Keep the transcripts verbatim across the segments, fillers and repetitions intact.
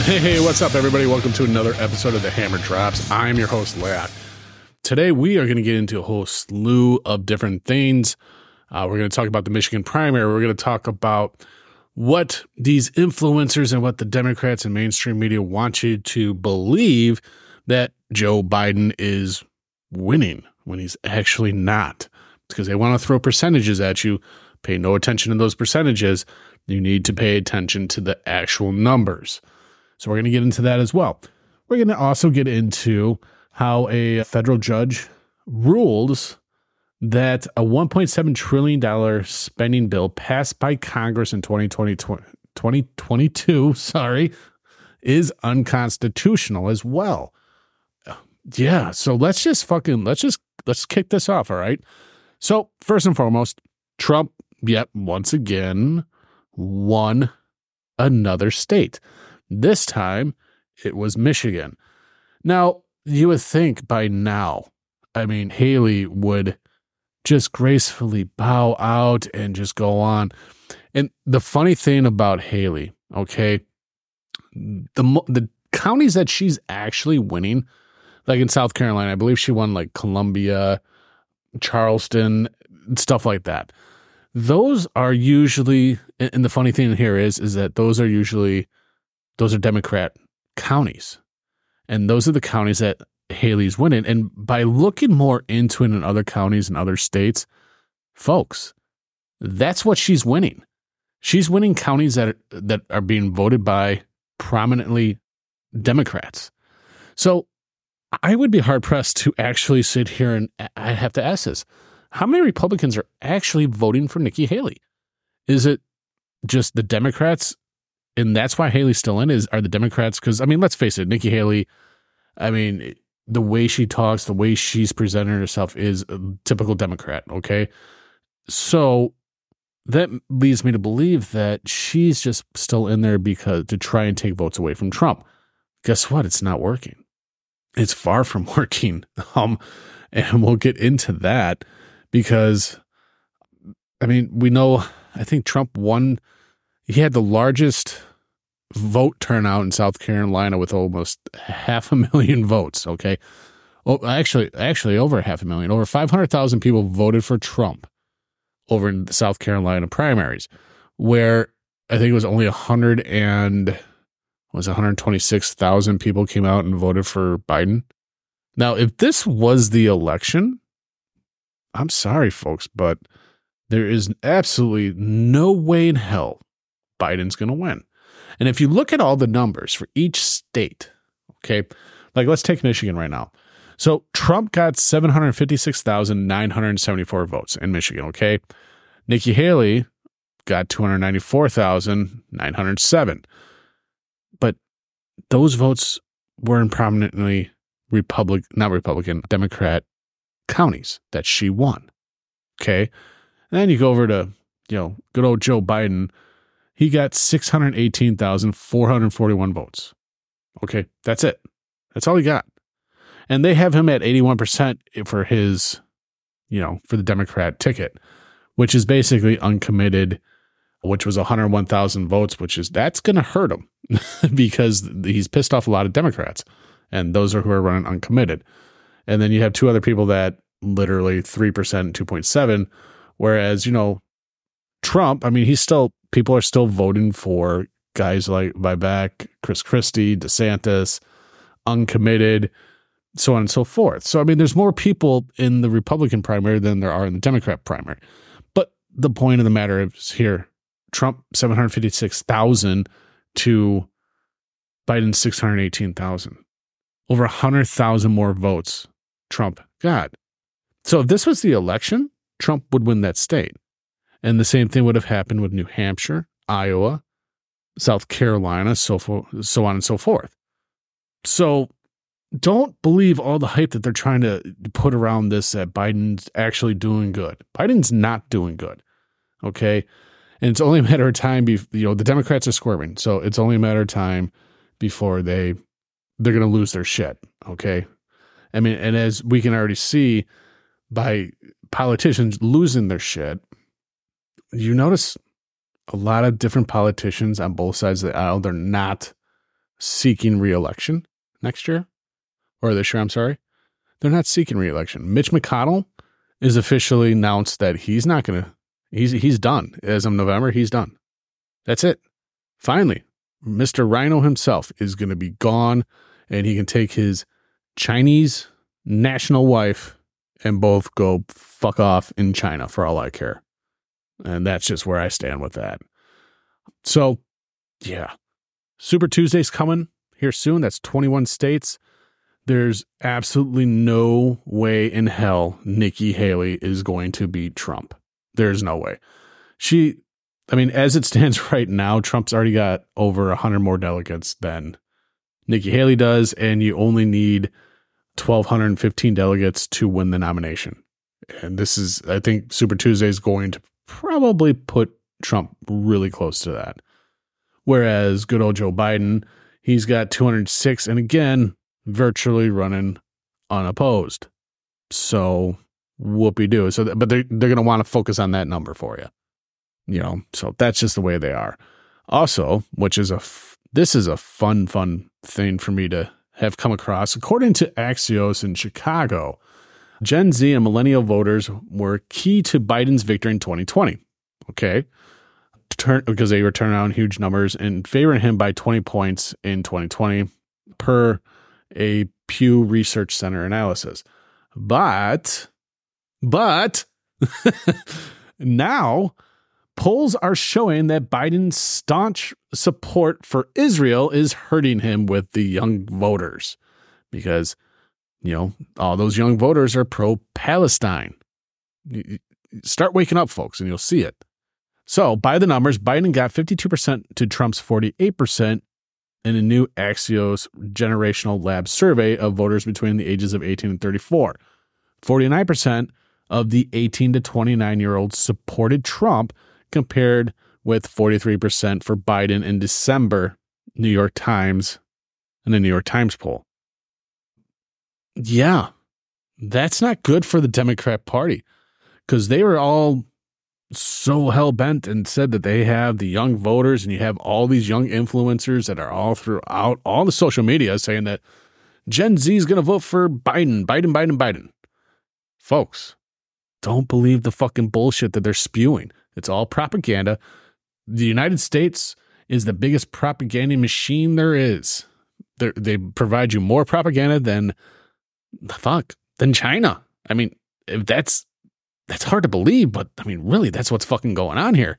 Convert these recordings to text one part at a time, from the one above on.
Hey, what's up, everybody? Welcome to another episode of the Hammer Drops. I'm your host, Lat. Today, we are going to get into a whole slew of different things. Uh, we're going to talk about the Michigan primary. We're going to talk about what these influencers and what the Democrats and mainstream media want you to believe that Joe Biden is winning when he's actually not. Because they want to throw percentages at you. Pay no attention to those percentages. You need to pay attention to the actual numbers. So we're going to get into that as well. We're going to also get into how a federal judge rules that a one point seven trillion dollars spending bill passed by Congress in twenty twenty, twenty twenty-two, sorry, is unconstitutional as well. Yeah, so let's just fucking, let's just, let's kick this off, all right? So first and foremost, Trump, yet once again, won another state. This time, it was Michigan. Now, you would think by now, I mean, Haley would just gracefully bow out and just go on. And the funny thing about Haley, okay, the the counties that she's actually winning, like in South Carolina, I believe she won like Columbia, Charleston, stuff like that. Those are usually, and the funny thing here is, is that those are usually, those are Democrat counties. And those are the counties that Haley's winning. And by looking more into it in other counties and other states, folks, that's what she's winning. She's winning counties that are, that are being voted by prominently Democrats. So I would be hard-pressed to actually sit here and I have to ask this. How many Republicans are actually voting for Nikki Haley? Is it just the Democrats? And that's why Haley's still in is, are the Democrats? Because, I mean, let's face it, Nikki Haley, I mean, the way she talks, the way she's presenting herself is a typical Democrat, okay? So that leads me to believe that she's just still in there because to try and take votes away from Trump. Guess what? It's not working. It's far from working. Um, and we'll get into that because, I mean, we know, I think Trump won. He had the largest vote turnout in South Carolina with almost half a million votes, okay? Oh, actually, actually over half a million. Over five hundred thousand people voted for Trump over in the South Carolina primaries, where I think it was only one hundred and was one hundred twenty-six thousand people came out and voted for Biden. Now, if this was the election, I'm sorry, folks, but there is absolutely no way in hell Biden's going to win. And if you look at all the numbers for each state, okay, like let's take Michigan right now. So Trump got seven hundred fifty-six thousand nine hundred seventy-four votes in Michigan, okay? Nikki Haley got two hundred ninety-four thousand nine hundred seven. But those votes were in prominently Republic, not Republican, Democrat counties that she won, okay? And then you go over to, you know, good old Joe Biden. He got six hundred eighteen thousand four hundred forty-one votes. Okay, that's it. That's all he got. And they have him at eighty-one percent for his, you know, for the Democrat ticket, which is basically uncommitted, which was one hundred one thousand votes, which is, that's going to hurt him because he's pissed off a lot of Democrats. And those are who are running uncommitted. And then you have two other people that literally three percent and two point seven, whereas, you know, Trump, I mean, he's still, people are still voting for guys like Vivek, Chris Christie, DeSantis, uncommitted, so on and so forth. So, I mean, there's more people in the Republican primary than there are in the Democrat primary. But the point of the matter is here, Trump, seven hundred fifty-six thousand to Biden, six hundred eighteen thousand. Over one hundred thousand more votes Trump got. So if this was the election, Trump would win that state. And the same thing would have happened with New Hampshire, Iowa, South Carolina, so for, so on and so forth. So don't believe all the hype that they're trying to put around this, that Biden's actually doing good. Biden's not doing good, okay? And it's only a matter of time, be, you know, the Democrats are squirming, so it's only a matter of time before they, they're going to lose their shit, okay? I mean, and as we can already see by politicians losing their shit, you notice a lot of different politicians on both sides of the aisle, they're not seeking re-election next year, or this year, I'm sorry. They're not seeking re-election. Mitch McConnell is officially announced that he's not going to, he's he's done. As of November, he's done. That's it. Finally, Mister Rhino himself is going to be gone, and he can take his Chinese national wife and both go fuck off in China for all I care. And that's just where I stand with that. So, yeah. Super Tuesday's coming here soon. That's twenty-one states. There's absolutely no way in hell Nikki Haley is going to beat Trump. There's no way. She, I mean, as it stands right now, Trump's already got over one hundred more delegates than Nikki Haley does, and you only need one thousand two hundred fifteen delegates to win the nomination. And this is, I think Super Tuesday is going to probably put Trump really close to that. Whereas good old Joe Biden, he's got two hundred six, and again, virtually running unopposed. So whoopee-doo. So, but they're, they're going to want to focus on that number for you. You know, so that's just the way they are. Also, which is a, f- this is a fun, fun thing for me to have come across. According to Axios in Chicago, Gen Z and millennial voters were key to Biden's victory in twenty twenty. Okay. Turn, because they were turning out huge numbers and favoring him by twenty points in twenty twenty per a Pew Research Center analysis. But, but now polls are showing that Biden's staunch support for Israel is hurting him with the young voters because, you know, all those young voters are pro-Palestine. Start waking up, folks, and you'll see it. So, by the numbers, Biden got fifty-two percent to Trump's forty-eight percent in a new Axios Generational Lab survey of voters between the ages of eighteen and thirty-four. forty-nine percent of the eighteen to twenty-nine-year-olds supported Trump, compared with forty-three percent for Biden in December, New York Times, and the New York Times poll. Yeah, that's not good for the Democrat Party because they were all so hell-bent and said that they have the young voters and you have all these young influencers that are all throughout all the social media saying that Gen Z is going to vote for Biden, Biden, Biden, Biden. Folks, don't believe the fucking bullshit that they're spewing. It's all propaganda. The United States is the biggest propaganda machine there is. They're, they provide you more propaganda than, fuck, than China. I mean, if that's, that's hard to believe, but I mean, really, that's what's fucking going on here.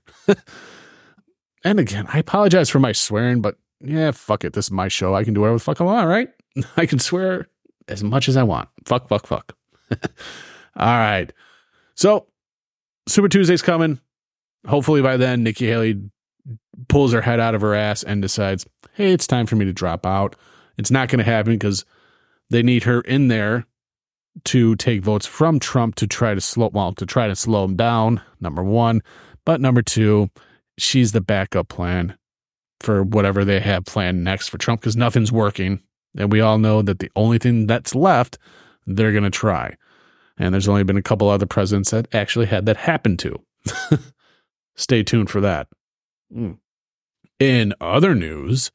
And again, I apologize for my swearing, but yeah, fuck it. This is my show. I can do whatever the fuck I want, right? I can swear as much as I want. Fuck, fuck, fuck. All right. So, Super Tuesday's coming. Hopefully by then, Nikki Haley pulls her head out of her ass and decides, hey, it's time for me to drop out. It's not going to happen because they need her in there to take votes from Trump to try to slow, well, to try to slow him down, number one. But number two, she's the backup plan for whatever they have planned next for Trump because nothing's working. And we all know that the only thing that's left, they're going to try. And there's only been a couple other presidents that actually had that happen to. Stay tuned for that. Mm. In other news,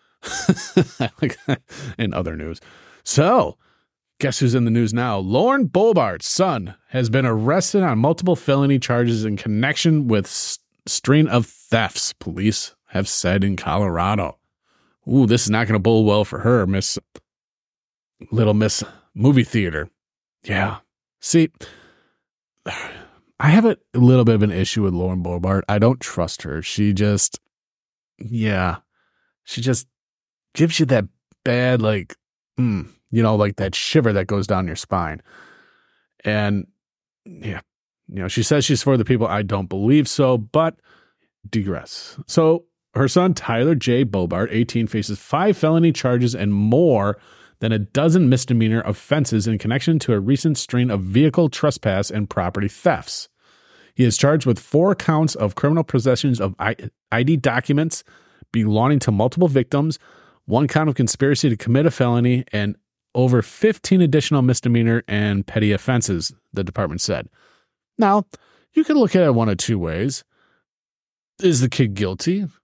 in other news, so guess who's in the news now? Lauren Boebert's son has been arrested on multiple felony charges in connection with st- string of thefts, police have said in Colorado. Ooh, this is not going to bode well for her, Miss Little Miss Movie Theater. Yeah. See, I have a little bit of an issue with Lauren Boebert. I don't trust her. She just, yeah, she just gives you that bad, like, mm, you know, like that shiver that goes down your spine. And yeah, you know, she says she's for the people. I don't believe so, but digress. So her son, Tyler J. Boebert, eighteen, faces five felony charges and more than a dozen misdemeanor offenses in connection to a recent string of vehicle trespass and property thefts. He is charged with four counts of criminal possessions of I D documents belonging to multiple victims, one count of conspiracy to commit a felony, and over fifteen additional misdemeanor and petty offenses, the department said. Now, you can look at it one of two ways. Is the kid guilty?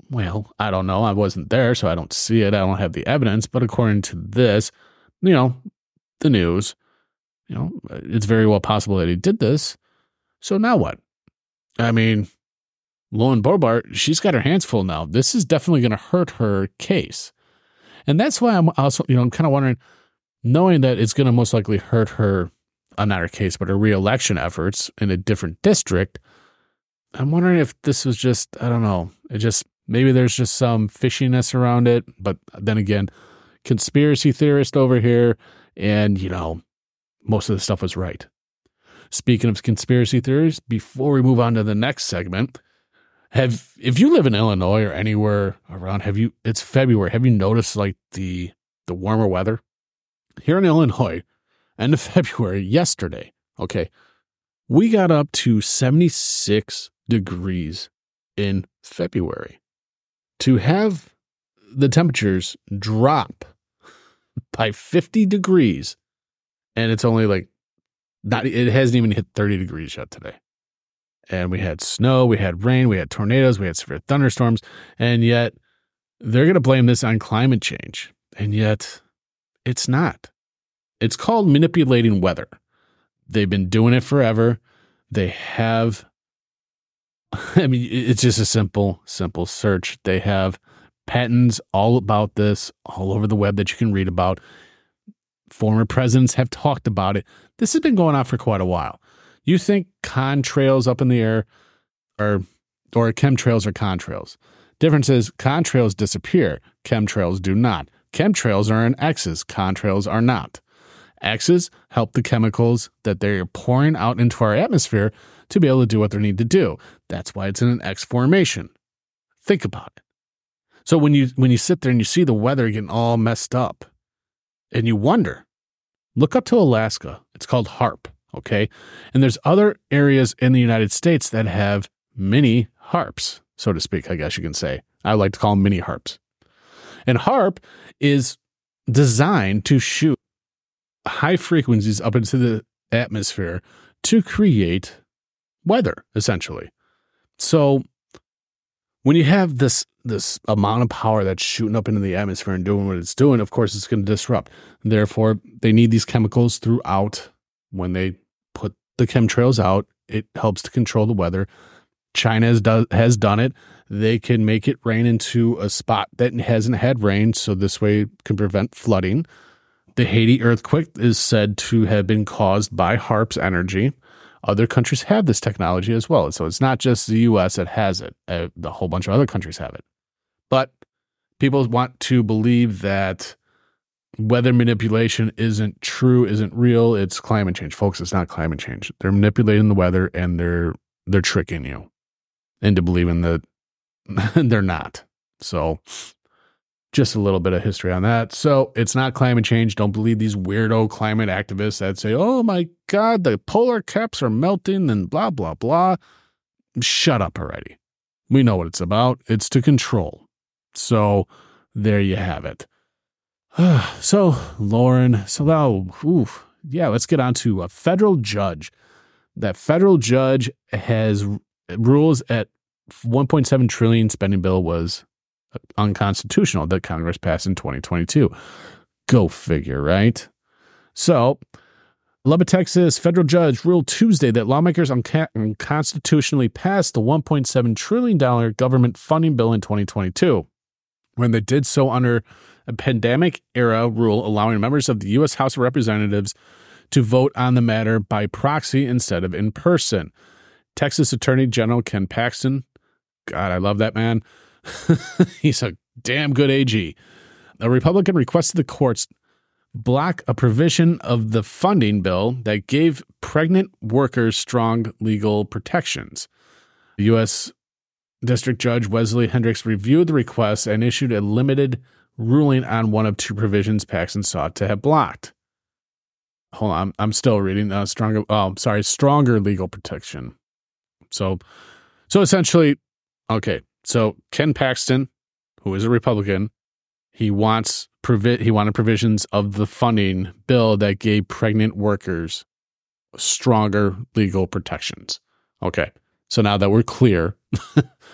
Well, I don't know. I wasn't there, so I don't see it. I don't have the evidence. But according to this, you know, the news, you know, it's very well possible that he did this. So now what? I mean, Lauren Boebert, she's got her hands full now. This is definitely going to hurt her case. And that's why I'm also, you know, I'm kind of wondering, knowing that it's going to most likely hurt her, uh, not her case, but her reelection efforts in a different district, I'm wondering if this was just, I don't know, it just, maybe there's just some fishiness around it. But then again, conspiracy theorist over here, and, you know, most of the stuff was right. Speaking of conspiracy theories, before we move on to the next segment, have if you live in Illinois or anywhere around, have you, it's February, have you noticed like the the warmer weather? Here in Illinois, end of February, yesterday, okay, we got up to seventy-six degrees in February. To have the temperatures drop by fifty degrees, and it's only like, not, it hasn't even hit thirty degrees yet today. And we had snow, we had rain, we had tornadoes, we had severe thunderstorms, and yet they're going to blame this on climate change. And yet it's not. It's called manipulating weather. They've been doing it forever. They have, I mean, it's just a simple, simple search. They have patents all about this all over the web that you can read about. Former presidents have talked about it. This has been going on for quite a while. You think contrails up in the air are, or chemtrails are contrails. Difference is contrails disappear. Chemtrails do not. Chemtrails are in X's. Contrails are not. X's help the chemicals that they're pouring out into our atmosphere to be able to do what they need to do. That's why it's in an X formation. Think about it. So when you when you sit there and you see the weather getting all messed up, and you wonder, look up to Alaska. It's called HAARP, okay? And there's other areas in the United States that have mini HAARPs, so to speak, I guess you can say. I like to call them mini HAARPs. And HAARP is designed to shoot high frequencies up into the atmosphere to create weather, essentially. So when you have this this amount of power that's shooting up into the atmosphere and doing what it's doing, of course, it's going to disrupt. Therefore, they need these chemicals throughout. When they put the chemtrails out, it helps to control the weather. China has, do, has done it. They can make it rain into a spot that hasn't had rain, so this way it can prevent flooding. The Haiti earthquake is said to have been caused by HAARP's energy. Other countries have this technology as well. So it's not just the U S that has it. A, a whole bunch of other countries have it. But people want to believe that weather manipulation isn't true, isn't real. It's climate change. Folks, it's not climate change. They're manipulating the weather, and they're they're tricking you into believing that they're not. So just a little bit of history on that. So it's not climate change. Don't believe these weirdo climate activists that say, oh my God, the polar caps are melting and blah, blah, blah. Shut up already. We know what it's about. It's to control. So there you have it. So Lauren, so now, oof, yeah, let's get on to a federal judge. That federal judge has rules at one point seven trillion spending bill was unconstitutional that Congress passed in twenty twenty-two. Go figure, right? So, Lubbock, Texas federal judge ruled Tuesday that lawmakers unca- unconstitutionally passed the one point seven trillion dollars government funding bill in twenty twenty-two, when they did so under a pandemic-era rule allowing members of the U S House of Representatives to vote on the matter by proxy instead of in person. Texas Attorney General Ken Paxton, God, I love that man. He's a damn good A G. A Republican requested the courts block a provision of the funding bill that gave pregnant workers strong legal protections. The U S District Judge Wesley Hendricks reviewed the request and issued a limited ruling on one of two provisions Paxton sought to have blocked. Hold on, I'm still reading. Uh, stronger, oh, sorry, stronger legal protection. So, so essentially, okay. So Ken Paxton, who is a Republican, he wants provi- he wanted provisions of the funding bill that gave pregnant workers stronger legal protections. Okay, so now that we're clear,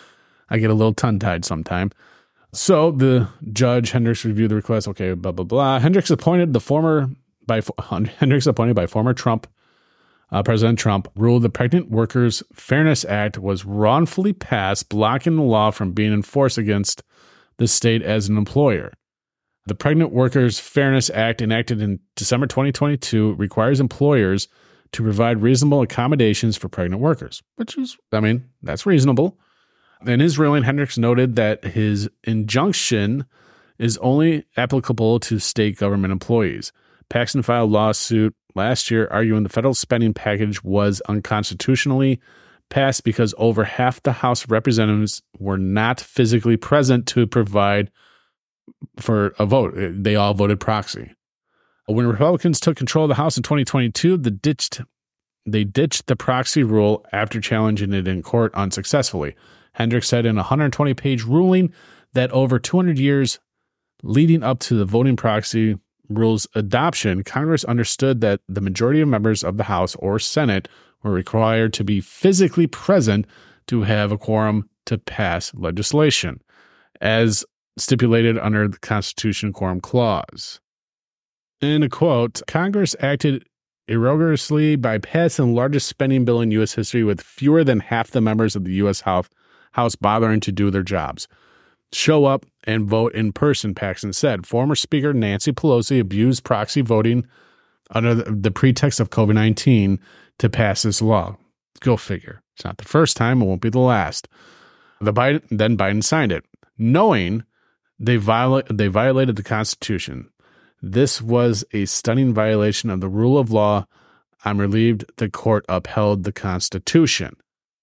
I get a little tongue-tied sometime. So the judge, Hendricks, reviewed the request. Okay, blah, blah, blah. Hendricks appointed the former by Hendricks appointed by former Trump, uh, President Trump, ruled the Pregnant Workers Fairness Act was wrongfully passed, blocking the law from being enforced against the state as an employer. The Pregnant Workers Fairness Act, enacted in December twenty twenty-two, requires employers to provide reasonable accommodations for pregnant workers, which is, I mean, that's reasonable. In his ruling, Hendricks noted that his injunction is only applicable to state government employees. Paxton filed a lawsuit last year arguing the federal spending package was unconstitutionally passed because over half the House of Representatives were not physically present to provide for a vote. They all voted proxy. When Republicans took control of the House in twenty twenty-two, the ditched, they ditched the proxy rule after challenging it in court unsuccessfully. Hendricks said in a one hundred twenty page ruling that over two hundred years leading up to the voting proxy rule's adoption, Congress understood that the majority of members of the House or Senate were required to be physically present to have a quorum to pass legislation, as stipulated under the Constitution Quorum Clause. In a quote, Congress acted irregularly by passing the largest spending bill in U S history with fewer than half the members of the U S House, House bothering to do their jobs. Show up and vote in person, Paxton said. Former Speaker Nancy Pelosi abused proxy voting under the, the pretext of COVID nineteen to pass this law. Go figure. It's not the first time. It won't be the last. The Biden, then Biden signed it, knowing they, viola- they violated the Constitution. This was a stunning violation of the rule of law. I'm relieved the court upheld the Constitution.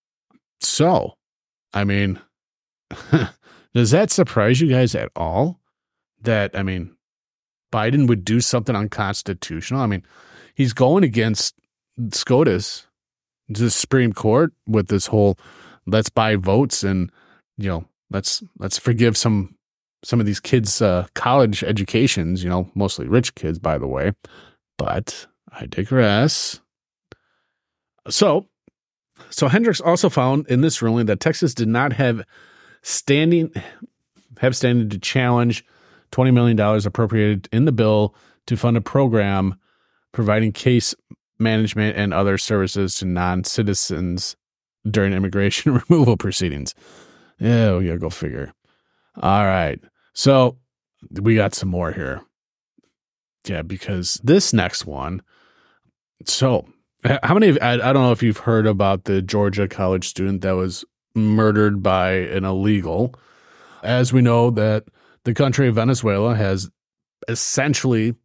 So, I mean, does that surprise you guys at all? That, I mean, Biden would do something unconstitutional? I mean, he's going against SCOTUS, the Supreme Court, with this whole let's buy votes and, you know, let's let's forgive some some of these kids' uh, college educations, you know, mostly rich kids, by the way. But I digress. So, so Hendricks also found in this ruling that Texas did not have standing have standing to challenge twenty million dollars appropriated in the bill to fund a program providing case management and other services to non-citizens during immigration removal proceedings. Yeah, yeah, go figure. All right. So we got some more here. Yeah, because this next one. So how many, I, I don't know if you've heard about the Georgia college student that was murdered by an illegal. As we know, that the country of Venezuela has essentially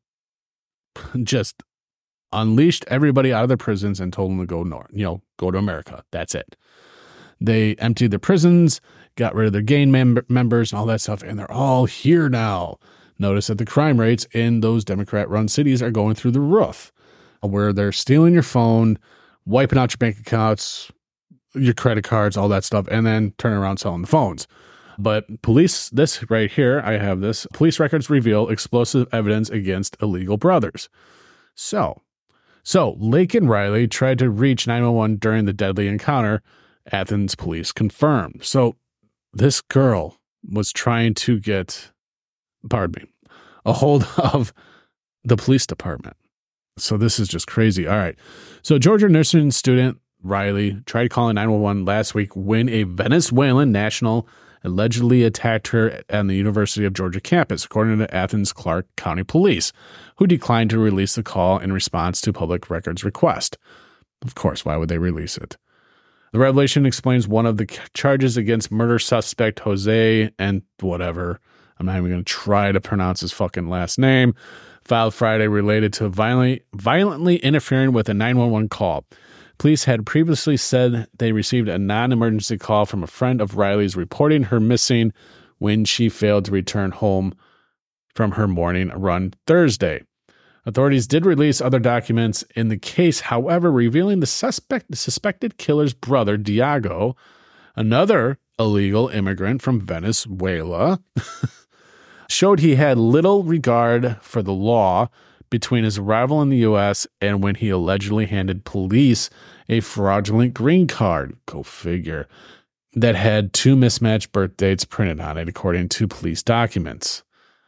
just unleashed everybody out of their prisons and told them to go north, you know, go to America. That's it. They emptied their prisons, got rid of their gang mem- members and all that stuff, and they're all here now. Notice that the crime rates in those Democrat-run cities are going through the roof, where they're stealing your phone, wiping out your bank accounts, your credit cards, all that stuff, and then turning around selling the phones. But police, this right here, I have this, police records reveal explosive evidence against illegal brothers. So, so Laken Riley tried to reach nine one one during the deadly encounter, Athens police confirmed. So this girl was trying to get, pardon me, a hold of the police department. So this is just crazy. All right. So Georgia nursing student Riley tried calling nine one one last week when a Venezuelan national allegedly attacked her on the University of Georgia campus, according to Athens Clarke County Police, who declined to release the call in response to public records request. Of course, why would they release it? The revelation explains one of the charges against murder suspect Jose and whatever. I'm not even going to try to pronounce his fucking last name. Filed Friday related to violently, violently interfering with a nine one one call. Police had previously said they received a non-emergency call from a friend of Riley's reporting her missing when she failed to return home from her morning run Thursday. Authorities did release other documents in the case, however, revealing the suspect, the suspected killer's brother, Diego, another illegal immigrant from Venezuela, showed he had little regard for the law between his arrival in the U S and when he allegedly handed police a fraudulent green card. Go figure. that had two mismatched birth dates printed on it, according to police documents.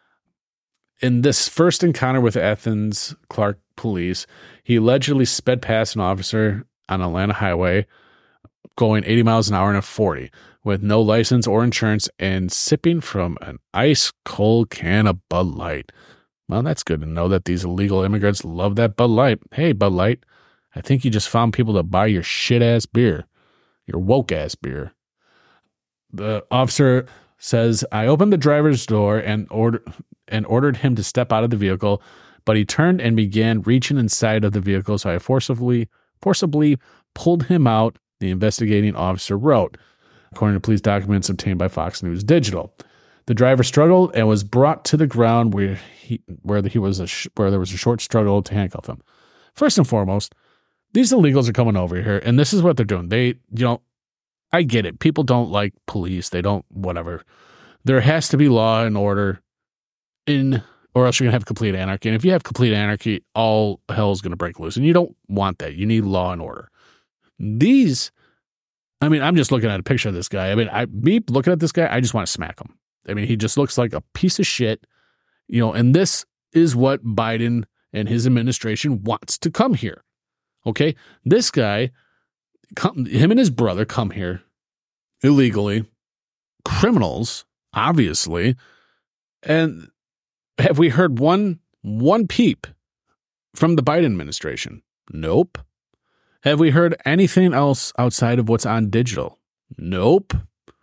In this first encounter with Athens Clarke police, he allegedly sped past an officer on Atlanta highway going eighty miles an hour in a forty with no license or insurance and sipping from an ice cold can of Bud Light. Well, that's good to know that these illegal immigrants love that Bud Light. Hey, Bud Light, I think you just found people to buy your shit-ass beer, your woke-ass beer. The officer says, I opened the driver's door and order, and ordered him to step out of the vehicle, but he turned and began reaching inside of the vehicle, so I forcibly, forcibly pulled him out, the investigating officer wrote, according to police documents obtained by Fox News Digital. The driver struggled and was brought to the ground where he where he was a sh- where there was a short struggle to handcuff him. First and foremost, these illegals are coming over here, and this is what they're doing. They, you know, I get it. People don't like police. They don't, whatever. There has to be law and order in, or else you're going to have complete anarchy. And if you have complete anarchy, all hell is going to break loose. And you don't want that. You need law and order. These, I mean, I'm just looking at a picture of this guy. I mean, I me looking at this guy, I just want to smack him. I mean, he just looks like a piece of shit, you know, and this is what Biden and his administration wants to come here. Okay. This guy, come, him and his brother come here illegally, criminals, obviously. And have we heard one, one peep from the Biden administration? Nope. Have we heard anything else outside of what's on digital? Nope.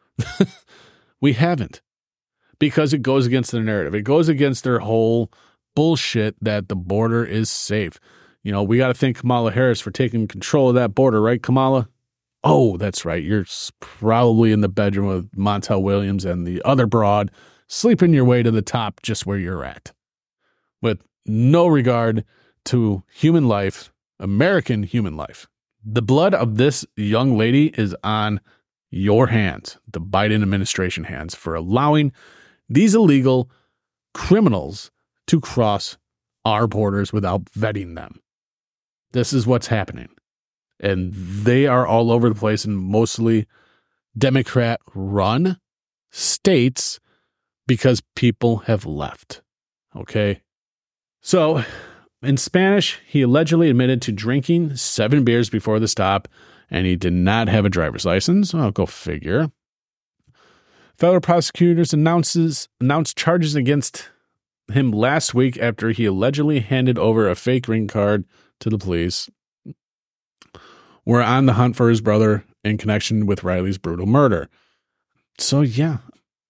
We haven't. Because it goes against their narrative. It goes against their whole bullshit that the border is safe. You know, we got to thank Kamala Harris for taking control of that border, right, Kamala? Oh, that's right. You're probably in the bedroom with Montel Williams and the other broad, sleeping your way to the top just where you're at. With no regard to human life, American human life. The blood of this young lady is on your hands, the Biden administration hands, for allowing these illegal criminals to cross our borders without vetting them. This is what's happening. And they are all over the place in mostly Democrat-run states because people have left. Okay? So, in Spanish, he allegedly admitted to drinking seven beers before the stop, and he did not have a driver's license. I'll go figure. Federal prosecutors announces announced charges against him last week after he allegedly handed over a fake green card to the police. We're on the hunt for his brother in connection with Riley's brutal murder. So, yeah.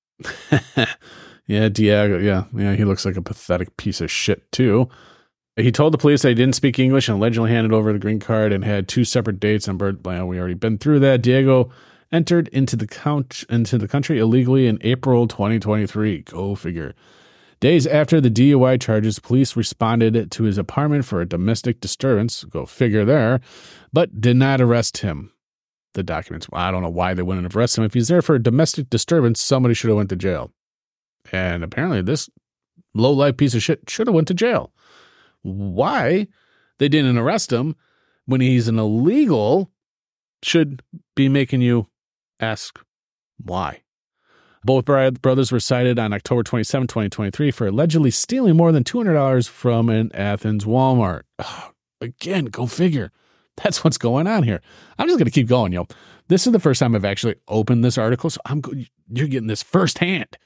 yeah, Diego, yeah, yeah, he looks like a pathetic piece of shit, too. He told the police that he didn't speak English and allegedly handed over the green card and had two separate dates on birth. Well, we already been through that. Diego entered into the count into the country illegally in April twenty twenty-three. Go figure. Days after the D U I charges, police responded to his apartment for a domestic disturbance. Go figure there, but did not arrest him. The documents. I don't know why they wouldn't have arrested him. If he's there for a domestic disturbance, somebody should have went to jail. And apparently, this low-life piece of shit should have went to jail. Why they didn't arrest him when he's an illegal should be making you ask why. Both brothers were cited on October twenty-seventh, twenty twenty-three for allegedly stealing more than two hundred dollars from an Athens Walmart. Oh, again, go figure. That's what's going on here. I'm just going to keep going, yo. This is the first time I've actually opened this article, so I'm you're getting this firsthand.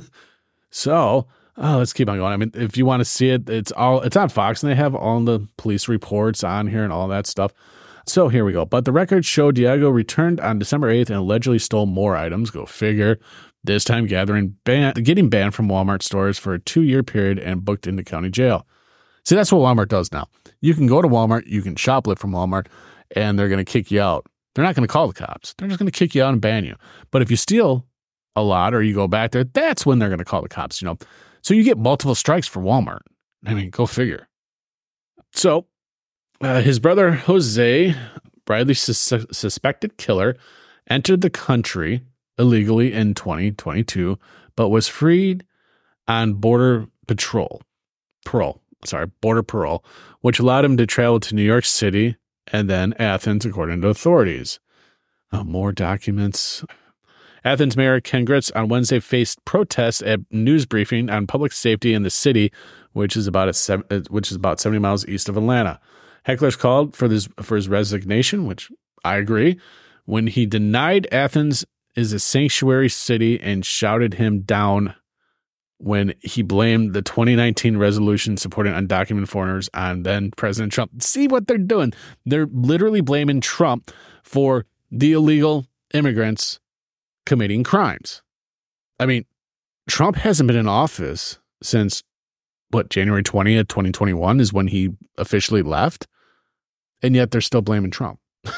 So, oh, let's keep on going. I mean, if you want to see it, it's all it's on Fox, and they have all the police reports on here and all that stuff. So here we go. But the records show Diego returned on December eighth and allegedly stole more items. Go figure. This time gathering ban- getting banned from Walmart stores for a two-year period and booked into county jail. See, that's what Walmart does now. You can go to Walmart, you can shoplift from Walmart, and they're going to kick you out. They're not going to call the cops. They're just going to kick you out and ban you. But if you steal a lot or you go back there, that's when they're going to call the cops, you know. So you get multiple strikes for Walmart. I mean, go figure. So uh, his brother, Jose, Bradley's sus- suspected killer, entered the country illegally in twenty twenty-two, but was freed on border patrol, parole, sorry, border parole, which allowed him to travel to New York City and then Athens, according to authorities. Uh, more documents. Athens Mayor Ken Gritz on Wednesday faced protests at news briefing on public safety in the city, which is about a seven, which is about seventy miles east of Atlanta. Hecklers called for this for his resignation, which I agree, when he denied Athens is a sanctuary city and shouted him down when he blamed the twenty nineteen resolution supporting undocumented foreigners on then President Trump. See what they're doing? They're literally blaming Trump for the illegal immigrants committing crimes. I mean, Trump hasn't been in office since, what, January twentieth, twenty twenty-one is when he officially left, and yet they're still blaming Trump.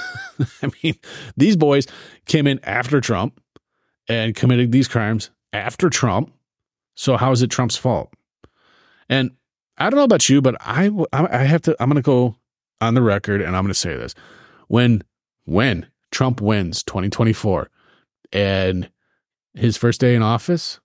I mean, these boys came in after Trump and committed these crimes after Trump. So how is it Trump's fault? And I don't know about you, but I, I have to, I'm going to go on the record and I'm going to say this. When, when Trump wins twenty twenty-four and his first day in office,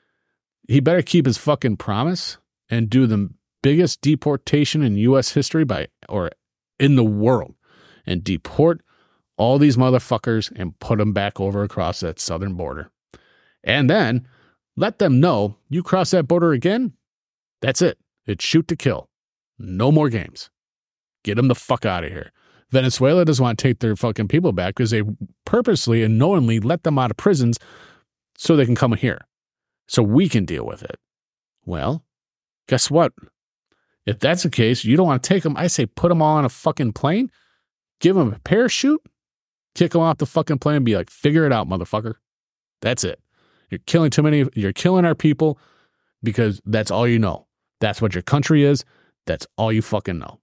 he better keep his fucking promise and do the biggest deportation in U S history by, or in the world, and deport all these motherfuckers and put them back over across that southern border. And then let them know you cross that border again, that's it. It's shoot to kill. No more games. Get them the fuck out of here. Venezuela doesn't want to take their fucking people back because they purposely and knowingly let them out of prisons so they can come here, so we can deal with it. Well, guess what? If that's the case, you don't want to take them. I say put them all on a fucking plane, give them a parachute, kick them off the fucking plane and be like, figure it out, motherfucker. That's it. You're killing too many. You're killing our people because that's all you know. That's what your country is. That's all you fucking know.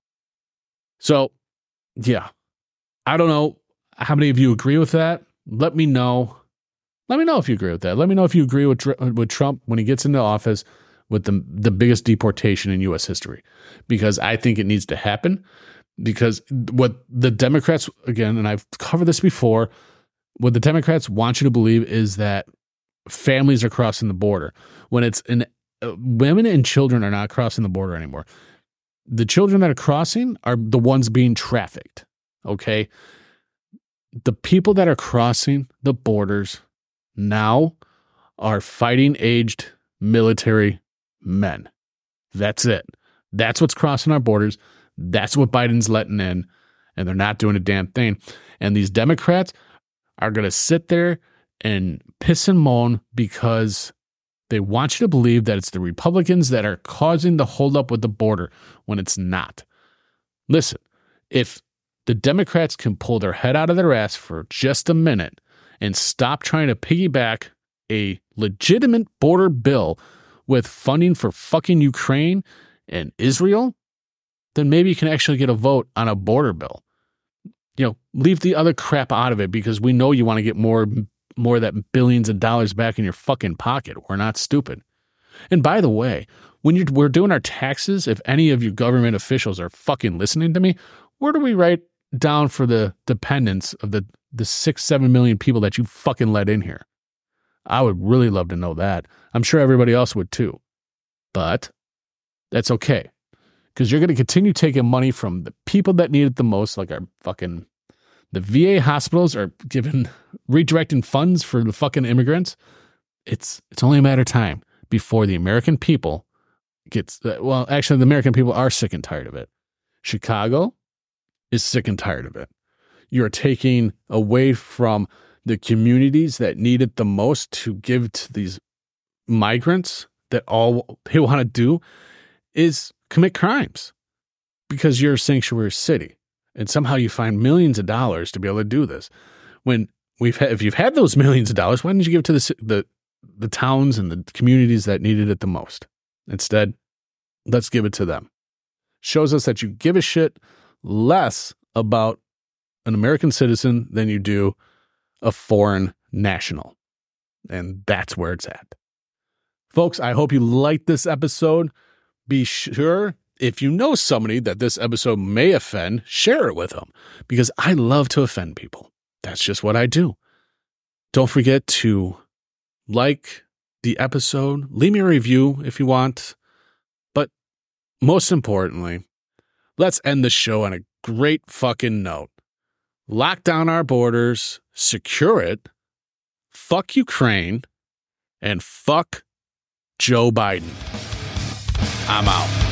So, yeah, I don't know how many of you agree with that. Let me know. Let me know if you agree with that. Let me know if you agree with with Trump when he gets into office with the the biggest deportation in U S history, because I think it needs to happen. Because what the Democrats, again, and I've covered this before, what the Democrats want you to believe is that families are crossing the border when it's an uh, women and children are not crossing the border anymore. The children that are crossing are the ones being trafficked. Okay. The people that are crossing the borders now are fighting aged military men. That's it. That's what's crossing our borders. That's what Biden's letting in, and they're not doing a damn thing. And these Democrats are going to sit there and piss and moan because they want you to believe that it's the Republicans that are causing the holdup with the border when it's not. Listen, if the Democrats can pull their head out of their ass for just a minute and stop trying to piggyback a legitimate border bill with funding for fucking Ukraine and Israel, then maybe you can actually get a vote on a border bill. You know, leave the other crap out of it because we know you want to get more more of that billions of dollars back in your fucking pocket. We're not stupid. And by the way, when you're, we're doing our taxes, if any of you government officials are fucking listening to me, where do we write down for the dependents of the, the six, seven million people that you fucking let in here? I would really love to know that. I'm sure everybody else would too. But that's okay. Because you're going to continue taking money from the people that need it the most, like our fucking, the V A hospitals are giving, redirecting funds for the fucking immigrants. It's it's only a matter of time before the American people gets, well, actually the American people are sick and tired of it. Chicago is sick and tired of it. You're taking away from the communities that need it the most to give to these migrants that all they want to do is commit crimes because you're a sanctuary city and somehow you find millions of dollars to be able to do this. When we've had, if you've had those millions of dollars, why didn't you give it to the, the, the towns and the communities that needed it the most? Instead, let's give it to them. Shows us that you give a shit less about an American citizen than you do a foreign national. And that's where it's at. Folks, I hope you liked this episode. Be sure, if you know somebody that this episode may offend, share it with them because I love to offend people. That's just what I do. Don't forget to like the episode. Leave me a review if you want. But most importantly, let's end the show on a great fucking note. Lock down our borders, secure it, fuck Ukraine, and fuck Joe Biden. I'm out.